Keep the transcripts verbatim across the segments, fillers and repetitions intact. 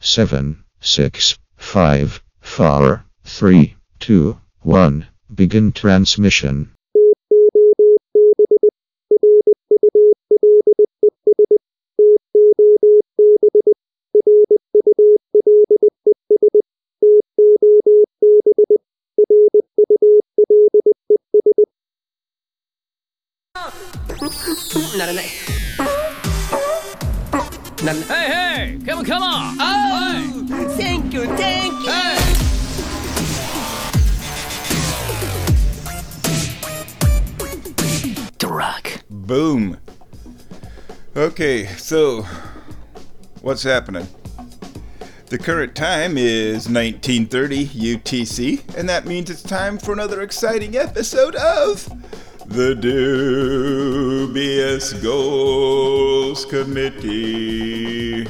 seven, six, five, four, three, two, one. Begin transmission. Hey, hey! Come on, come on! Oh! Thank you, thank you! Hey! Drug. Boom. Okay, so what's happening? The current time is nineteen thirty U T C, and that means it's time for another exciting episode of the Dubious Goals Committee.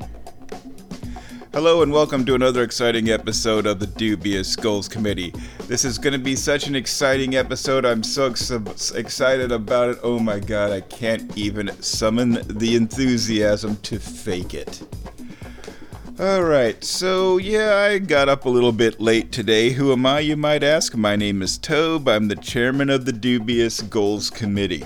Hello and welcome to another exciting episode of the Dubious Goals Committee. This is going to be such an exciting episode. I'm so ex- excited about it. Oh my god, I can't even summon the enthusiasm to fake it. Alright, so yeah, I got up a little bit late today. Who am I, you might ask? My name is Tobe. I'm the chairman of the Dubious Goals Committee.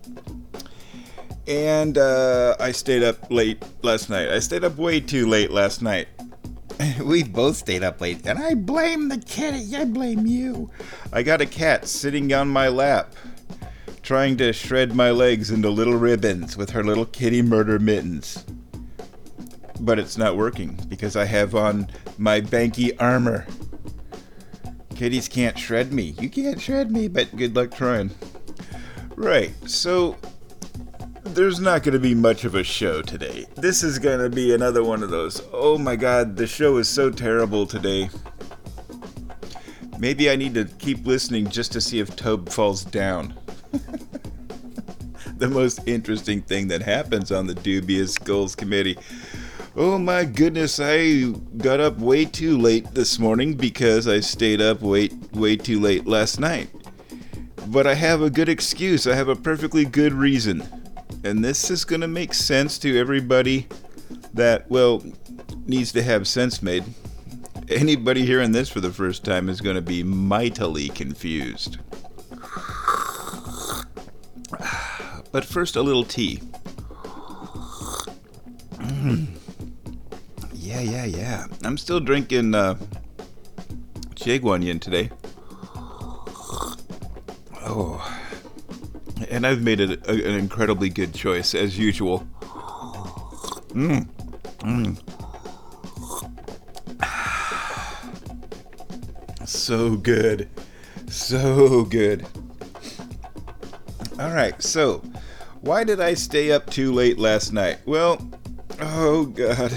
And uh, I stayed up late last night. I stayed up way too late last night. We both stayed up late, and I blame the kitty. I blame you. I got a cat sitting on my lap, trying to shred my legs into little ribbons with her little kitty murder mittens. But it's not working because I have on my Banky armor. Kitties can't shred me. You can't shred me, but good luck trying. Right, so there's not going to be much of a show today. This is going to be another one of those. Oh my god, the show is so terrible today. Maybe I need to keep listening just to see if Tobe falls down. The most interesting thing that happens on the Dubious Goals Committee. Oh my goodness, I got up way too late this morning because I stayed up way, way too late last night. But I have a good excuse. I have a perfectly good reason. And this is going to make sense to everybody that, well, needs to have sense made. Anybody hearing this for the first time is going to be mightily confused. But first, a little tea. Yeah, yeah, yeah. I'm still drinking uh, Jaguanian today. Oh. And I've made it a, an incredibly good choice, as usual. Mmm. Mmm. So good. So good. Alright, so, why did I stay up too late last night? Well, oh god.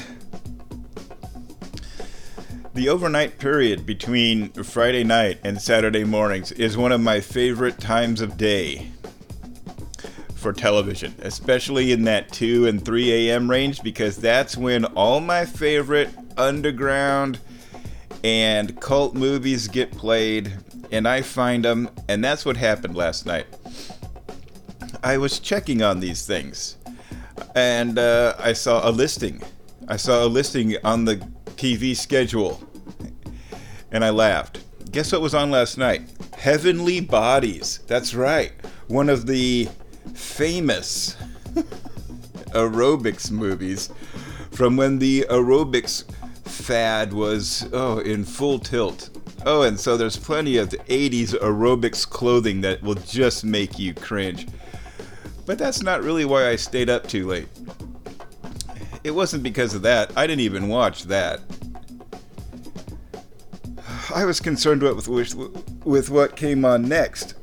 The overnight period between Friday night and Saturday mornings is one of my favorite times of day for television, especially in that two and three a.m. range, because that's when all my favorite underground and cult movies get played, and I find them, and that's what happened last night. I was checking on these things, and uh, I saw a listing. I saw a listing on the T V schedule, and I laughed. Guess what was on last night? Heavenly Bodies. That's right. One of the famous aerobics movies from when the aerobics fad was, oh, in full tilt. Oh, and so there's plenty of the eighties aerobics clothing that will just make you cringe. But that's not really why I stayed up too late. It wasn't because of that. I didn't even watch that. I was concerned with, with, with what came on next.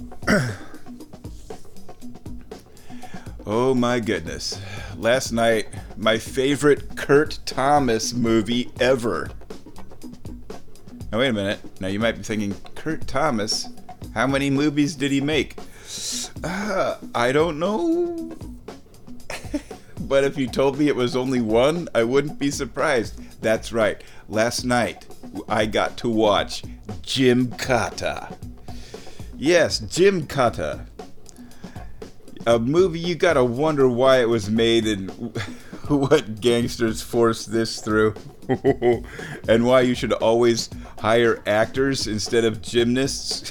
Oh my goodness. Last night, my favorite Kurt Thomas movie ever. Now wait a minute. Now you might be thinking, Kurt Thomas? How many movies did he make? Uh, I don't know. But if you told me it was only one, I wouldn't be surprised. That's right. Last night, I got to watch Gymkata. Yes, Gymkata. A movie you gotta wonder why it was made, and what gangsters force this through, and why you should always hire actors instead of gymnasts.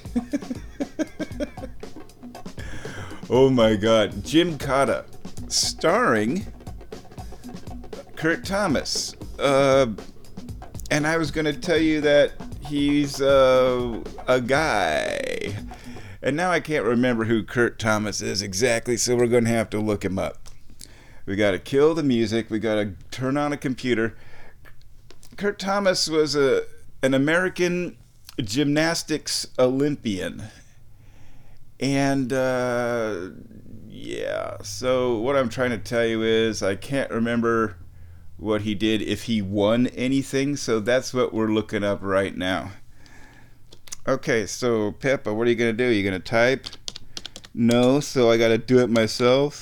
Oh my God, Gymkata, starring Kurt Thomas. Uh, and I was going to tell you that he's uh, a guy. And now I can't remember who Kurt Thomas is exactly, so we're going to have to look him up. We got to kill the music. We got to turn on a computer. Kurt Thomas was a an American gymnastics Olympian. And, uh, yeah, so what I'm trying to tell you is I can't remember what he did, if he won anything, so that's what we're looking up right now. Okay, so Peppa, what are you going to do? You going to type? No, so I got to do it myself.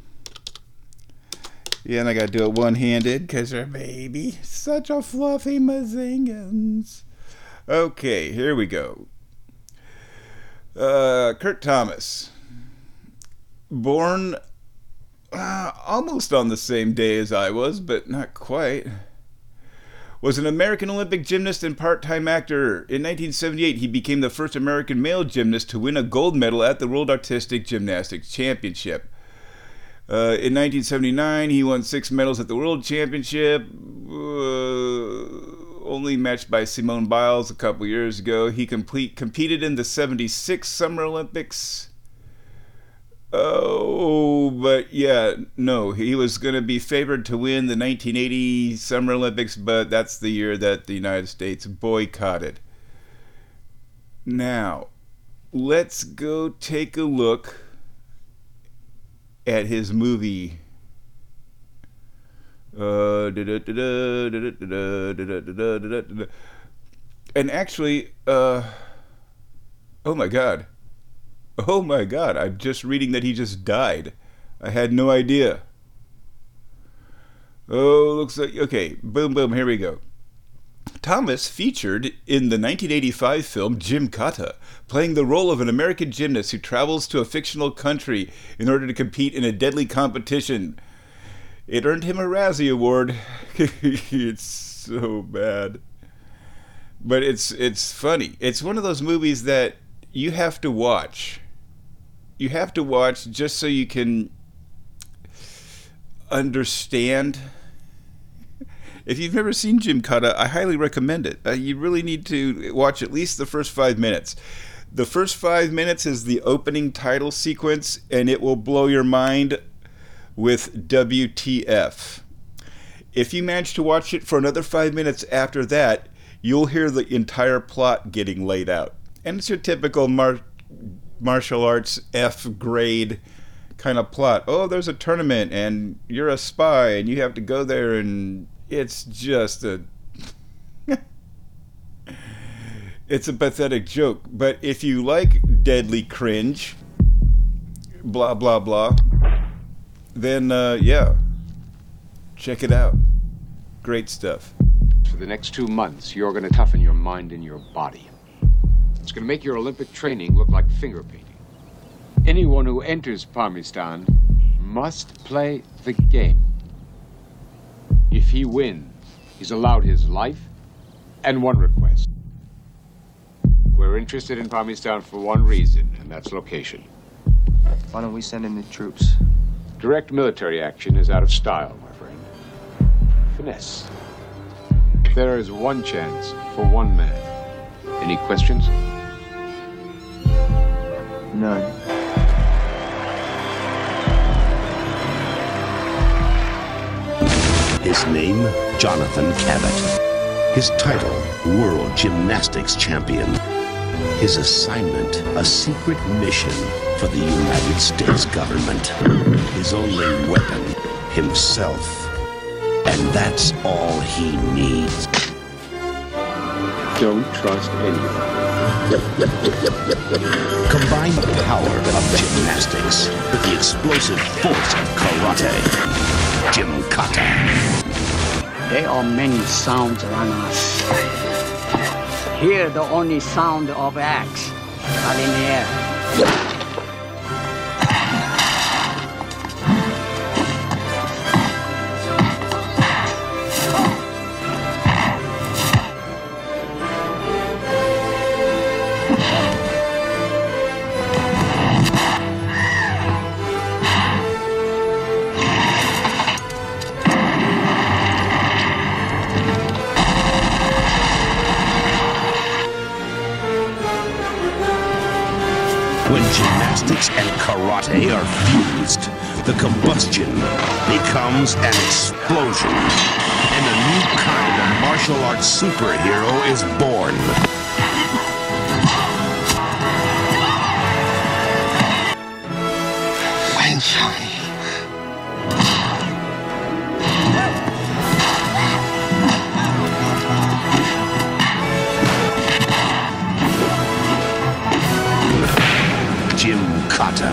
Yeah, and I got to do it one-handed because you're a baby. Such a fluffy mazingans. Okay, here we go. Uh, Kurt Thomas. Born uh, almost on the same day as I was, but not quite. Was an American Olympic gymnast and part-time actor. In nineteen seventy-eight, he became the first American male gymnast to win a gold medal at the World Artistic Gymnastics Championship. Uh, in nineteen seventy-nine, he won six medals at the World Championship, uh, only matched by Simone Biles a couple years ago. He complete, competed in the seventy-six Summer Olympics. Oh, but yeah, no, he was going to be favored to win the nineteen eighty Summer Olympics, but that's the year that the United States boycotted. Now, let's go take a look at his movie. Uh, and actually, uh, oh my God. Oh my God, I'm just reading that he just died. I had no idea. Oh, looks like, okay, boom, boom, here we go. Thomas featured in the nineteen eighty-five film Gymkata, playing the role of an American gymnast who travels to a fictional country in order to compete in a deadly competition. It earned him a Razzie Award. It's so bad. But it's it's funny. It's one of those movies that you have to watch. You have to watch just so you can understand. If you've never seen Gymkata, I highly recommend it. Uh, you really need to watch at least the first five minutes. The first five minutes is the opening title sequence, and it will blow your mind with W T F. If you manage to watch it for another five minutes after that, you'll hear the entire plot getting laid out. And it's your typical mar- martial arts F grade kind of plot. Oh, there's a tournament and you're a spy and you have to go there, and it's just a it's a pathetic joke. But if you like deadly cringe, blah blah blah, then uh, yeah, check it out. Great stuff. For the next two months, you're going to toughen your mind and your body. It's going to make your Olympic training look like finger painting. Anyone who enters Parmistan must play the game. If he wins, he's allowed his life and one request. We're interested in Parmistan for one reason, and that's location. Why don't we send in the troops? Direct military action is out of style, my friend. Finesse. There is one chance for one man. Any questions? None. His name, Jonathan Cabot. His title, World Gymnastics Champion. His assignment, a secret mission for the United States government. His only weapon, himself. And that's all he needs. Don't trust anyone. Combine the power of gymnastics with the explosive force of karate. Gymkata. There are many sounds around us. Hear the only sound of axe, not in the air. When gymnastics and karate are fused, the combustion becomes an explosion, and a new kind of martial arts superhero is born. Wang Chang. Gymkata.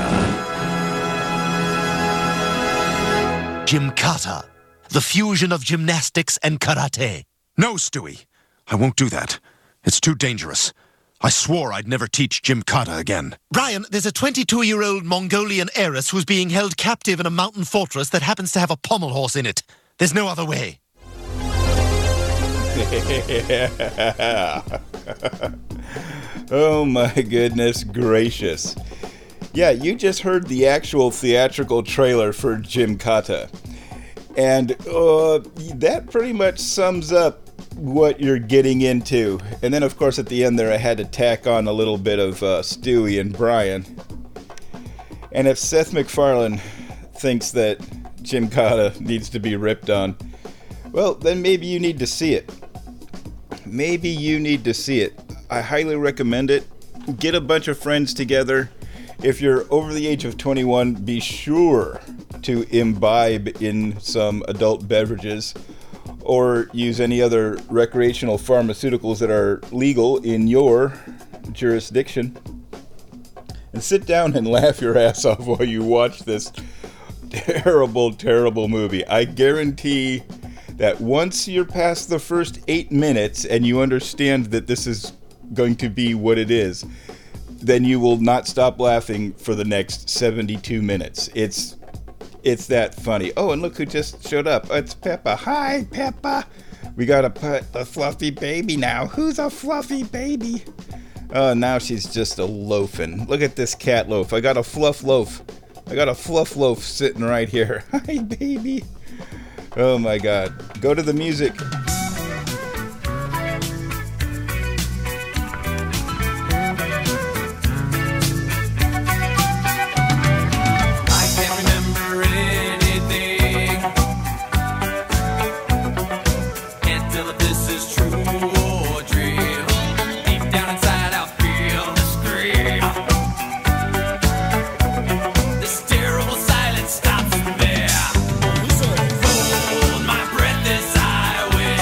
Gymkata, the fusion of gymnastics and karate. No, Stewie. I won't do that. It's too dangerous. I swore I'd never teach Gymkata again. Brian, there's a twenty-two-year-old Mongolian heiress who's being held captive in a mountain fortress that happens to have a pommel horse in it. There's no other way. Oh my goodness gracious. Yeah, you just heard the actual theatrical trailer for Gymkata. And uh, that pretty much sums up what you're getting into. And then, of course, at the end there, I had to tack on a little bit of uh, Stewie and Brian. And if Seth MacFarlane thinks that Gymkata needs to be ripped on, well, then maybe you need to see it. Maybe you need to see it. I highly recommend it. Get a bunch of friends together. If you're over the age of twenty-one, be sure to imbibe in some adult beverages or use any other recreational pharmaceuticals that are legal in your jurisdiction. And sit down and laugh your ass off while you watch this terrible, terrible movie. I guarantee that once you're past the first eight minutes and you understand that this is going to be what it is, then you will not stop laughing for the next seventy-two minutes. It's it's that funny. Oh, and look who just showed up. It's Peppa. Hi, Peppa. We gotta put the fluffy baby now. Who's a fluffy baby? Oh, now she's just a loafing. Look at this cat loaf. I got a fluff loaf. I got a fluff loaf sitting right here. Hi, baby. Oh my God. Go to the music. Hold my breath as I will.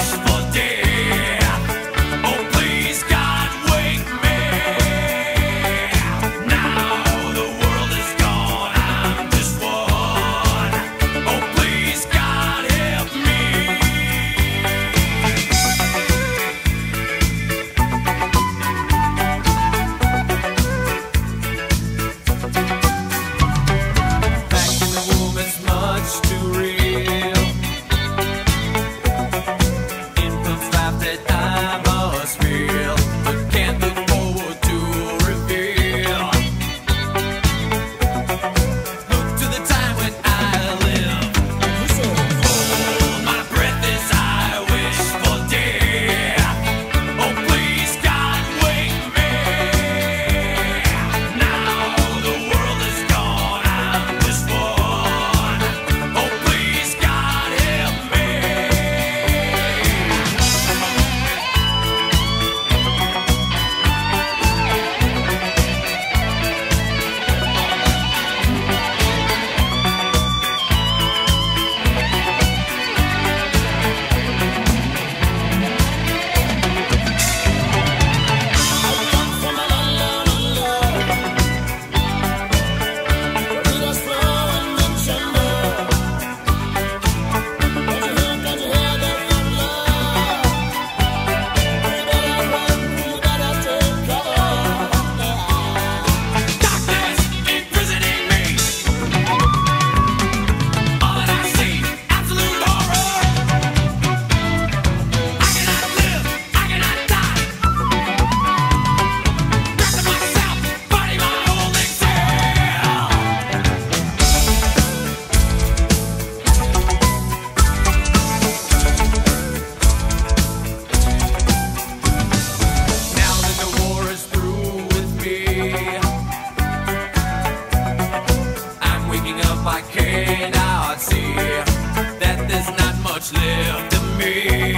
me.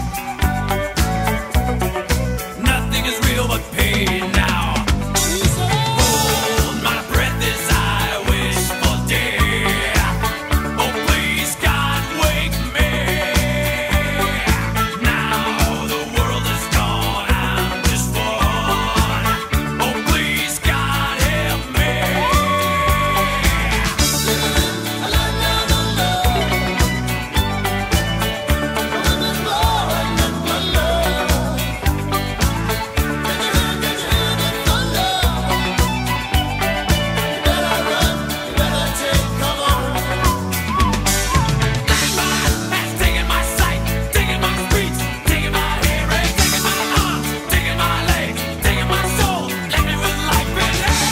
Nothing is real but pain now. Hold my breath as I wish for day. Oh, please, God, wake me. Now the world is gone, I'm just one. Oh, please, God, help me. Taking my sight, taking my speech, taking my hearing, taking my arms, taking my legs, taking my soul, let me with life in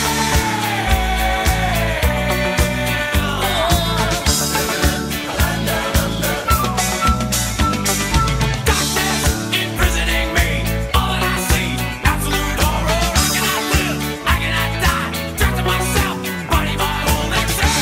Darkness imprisoning me, all that I see, absolute horror. I cannot live, I cannot die, trapped in myself, body my whole exhale.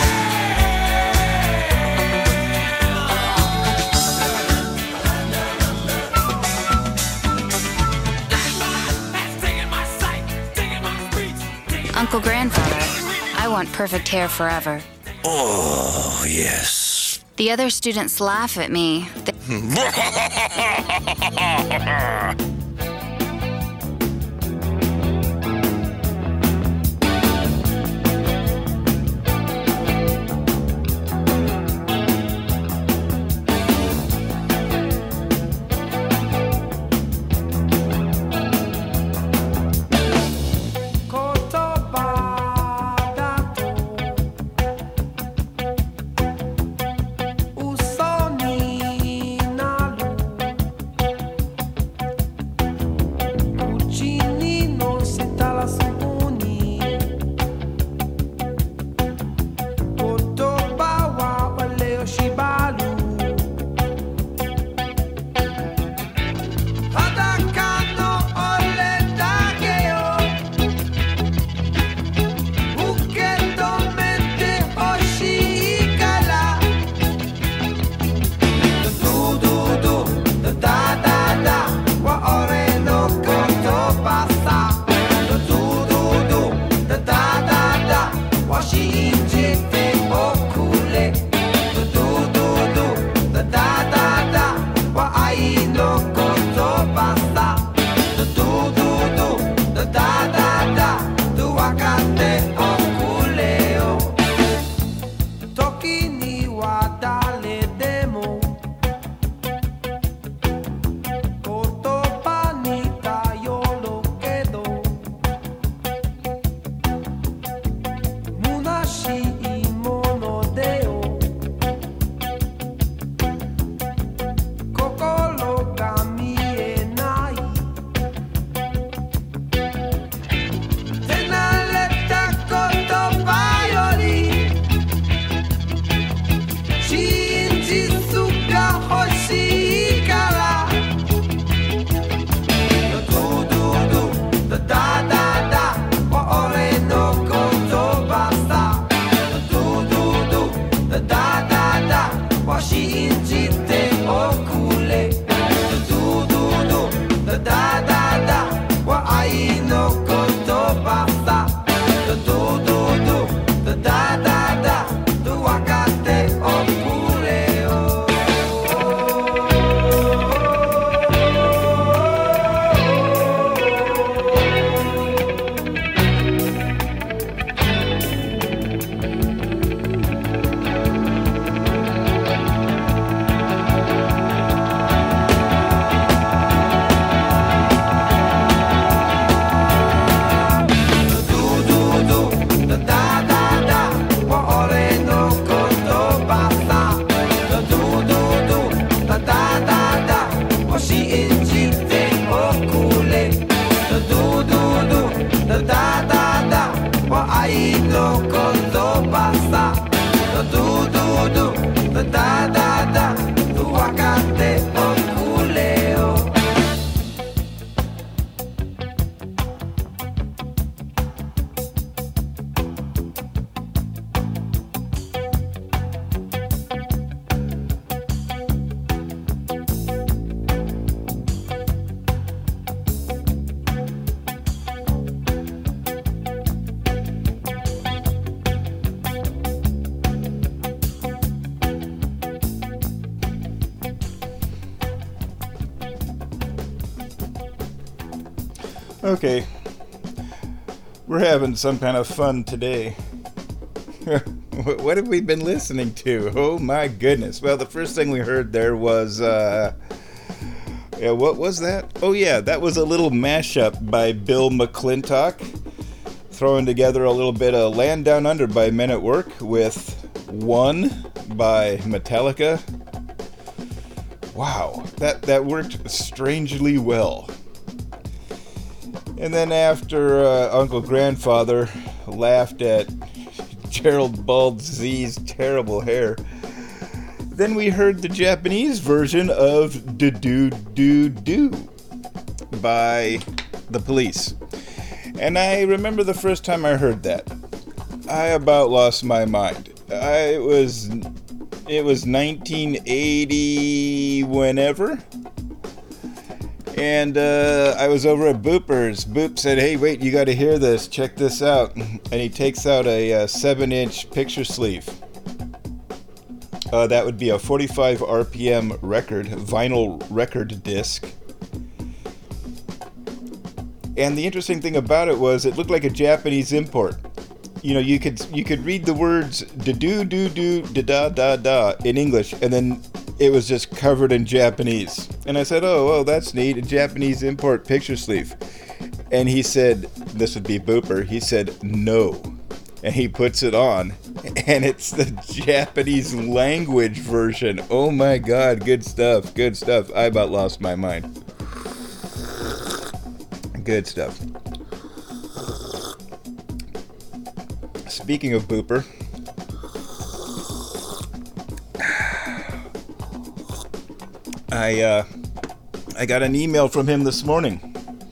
Taking my sight, taking my speech, taking Uncle Grandfather, I want perfect hair forever. Oh, yes. The other students laugh at me. They- Okay. We're having some kind of fun today. What have we been listening to? Oh my goodness. Well, the first thing we heard there was, uh... yeah, what was that? Oh yeah, that was a little mashup by Bill McClintock, throwing together a little bit of Land Down Under by Men at Work with One by Metallica. Wow, that, that worked strangely well. And then after uh, Uncle Grandfather laughed at Gerald Bald Z's terrible hair, then we heard the Japanese version of Do Do Do Do by The Police. And I remember the first time I heard that, I about lost my mind. I it was it was nineteen eighty whenever. And uh, I was over at Booper's. Boop said, "Hey, wait, you got to hear this. Check this out." And he takes out a, a seven-inch picture sleeve. Uh, that would be a forty-five R P M record, vinyl record disc. And the interesting thing about it was it looked like a Japanese import. You know, you could you could read the words da do do do da da da da in English, and then it was just covered in Japanese. And I said, "Oh, oh, that's neat, a Japanese import picture sleeve." And he said, this would be Booper, he said, "No." And he puts it on, and it's the Japanese language version. Oh my god, good stuff, good stuff. I about lost my mind. Good stuff. Speaking of Booper, I uh, I got an email from him this morning,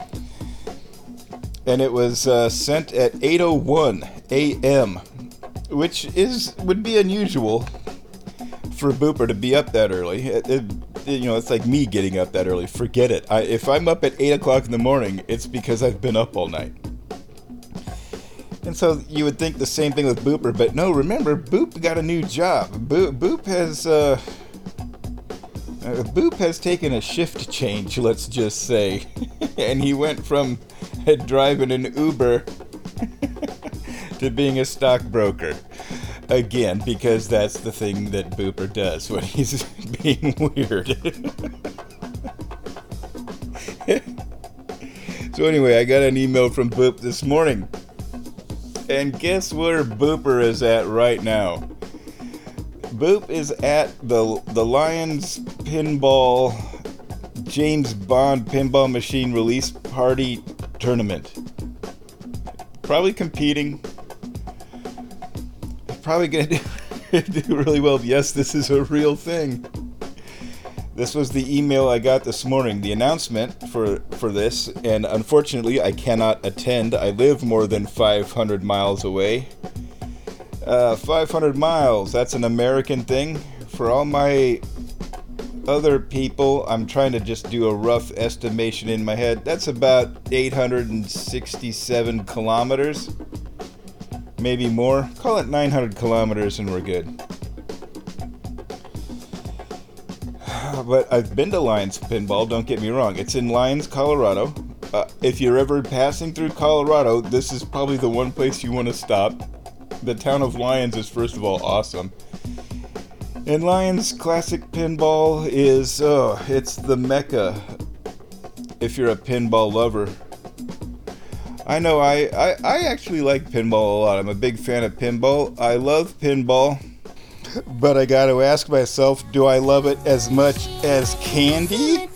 and it was uh, sent at eight oh one a.m., which is would be unusual for Booper to be up that early. It, it, you know, it's like me getting up that early. Forget it. I, if I'm up at eight o'clock in the morning, it's because I've been up all night. And so you would think the same thing with Booper, but no, remember, Boop got a new job. Boop, Boop has, uh, uh, Boop has taken a shift change, let's just say. And he went from driving an Uber to being a stockbroker. Again, because that's the thing that Booper does when he's being weird. So anyway, I got an email from Boop this morning. And guess where Booper is at right now? Boop is at the the Lions Pinball James Bond Pinball Machine Release Party Tournament. Probably competing. Probably gonna do, do really well. Yes, this is a real thing. This was the email I got this morning, the announcement for, for this, and unfortunately I cannot attend. I live more than five hundred miles away. Uh, five hundred miles, that's an American thing. For all my other people, I'm trying to just do a rough estimation in my head. That's about eight hundred sixty-seven kilometers. Maybe more. Call it nine hundred kilometers and we're good. But I've been to Lions Pinball, don't get me wrong. It's in Lyons, Colorado. Uh, if you're ever passing through Colorado, this is probably the one place you want to stop. The town of Lyons is, first of all, awesome. And Lyons Classic Pinball is, oh, it's the mecca if you're a pinball lover. I know, I, I, I actually like pinball a lot. I'm a big fan of pinball. I love pinball. But I gotta ask myself, do I love it as much as candy?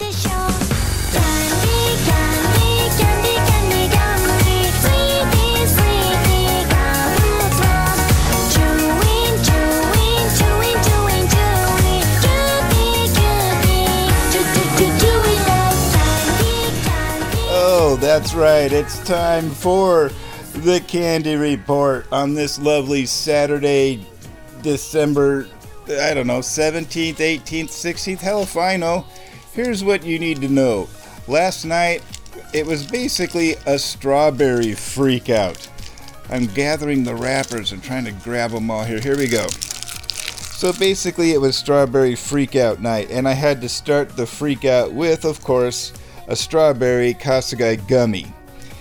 Oh, that's right. It's time for the Candy Report on this lovely Saturday, December, I don't know, seventeenth, eighteenth, sixteenth, hell if I know. Here's what you need to know. Last night, it was basically a strawberry freak out. I'm gathering the wrappers and trying to grab them all here. Here we go. So basically, it was strawberry freak out night, and I had to start the freak out with, of course, a strawberry Kasagai gummy.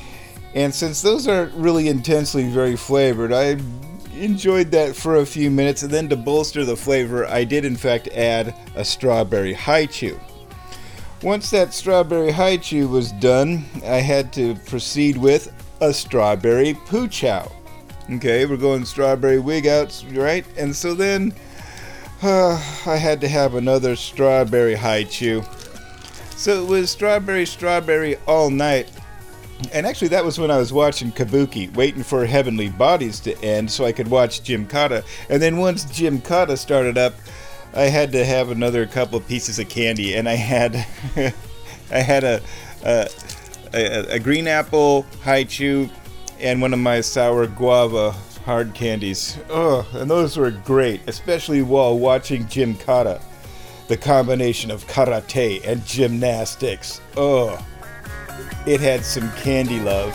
And since those aren't really intensely very flavored, I enjoyed that for a few minutes, and then to bolster the flavor, I did in fact add a strawberry haichu. Once that strawberry haichu was done, I had to proceed with a strawberry poo chow. Okay, we're going strawberry wig outs, right? And so then uh, I had to have another strawberry haichu. So it was strawberry, strawberry all night. And actually that was when I was watching Kabuki, waiting for Heavenly Bodies to end so I could watch Gymkata. And then once Gymkata started up, I had to have another couple of pieces of candy, and I had I had a a, a a green apple haichu and one of my sour guava hard candies. Oh, and those were great, especially while watching Gymkata. The combination of karate and gymnastics. Oh. It had some candy love.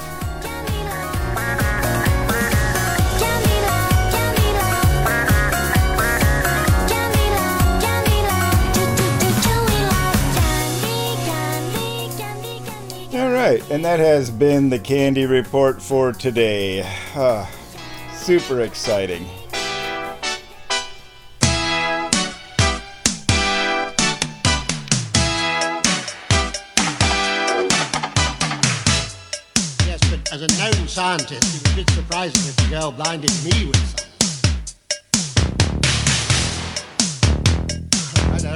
Alright, and that has been the Candy Report for today. Ah, super exciting. As a known scientist, it was a bit surprising if the girl blinded me with something. I know.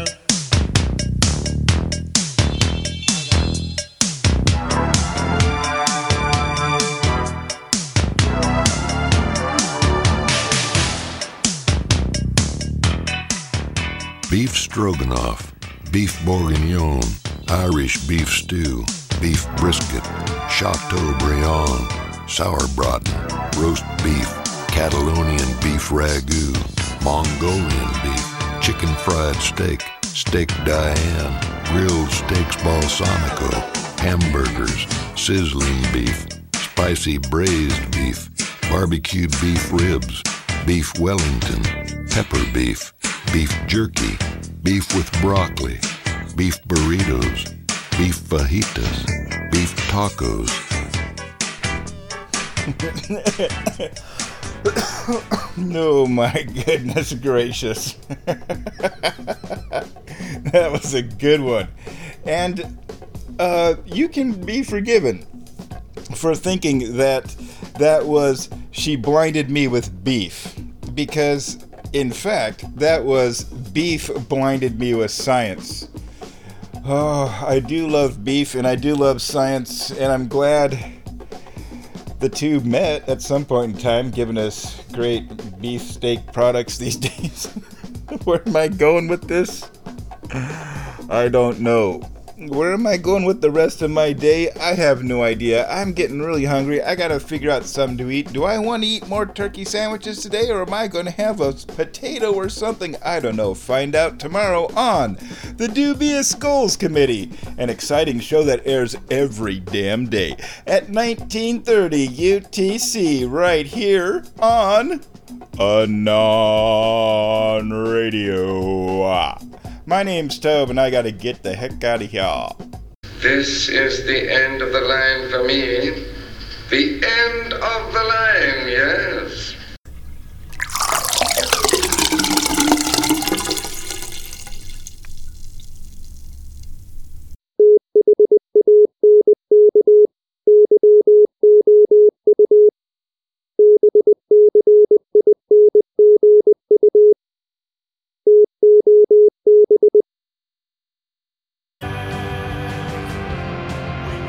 Beef stroganoff, beef bourguignon, Irish beef stew, beef brisket, Chateaubriand, sauerbraten, roast beef, Catalonian beef ragu, Mongolian beef, chicken fried steak, steak Diane, grilled steaks balsamico, hamburgers, sizzling beef, spicy braised beef, barbecued beef ribs, beef Wellington, pepper beef, beef jerky, beef with broccoli, beef burritos, beef fajitas, beef tacos. Oh my goodness gracious. That was a good one. And uh, you can be forgiven for thinking that that was she blinded me with beef. Because, in fact, that was beef blinded me with science. Oh, I do love beef and I do love science, and I'm glad the two met at some point in time, giving us great beefsteak products these days. Where am I going with this? I don't know. Where am I going with the rest of my day? I have no idea. I'm getting really hungry. I gotta figure out something to eat. Do I want to eat more turkey sandwiches today, or am I going to have a potato or something? I don't know. Find out tomorrow on the Dubious Skulls Committee, an exciting show that airs every damn day at nineteen thirty U T C right here on Anon Radio. My name's Tobe, and I gotta get the heck out of here. This is the end of the line for me. The end of the line, yes.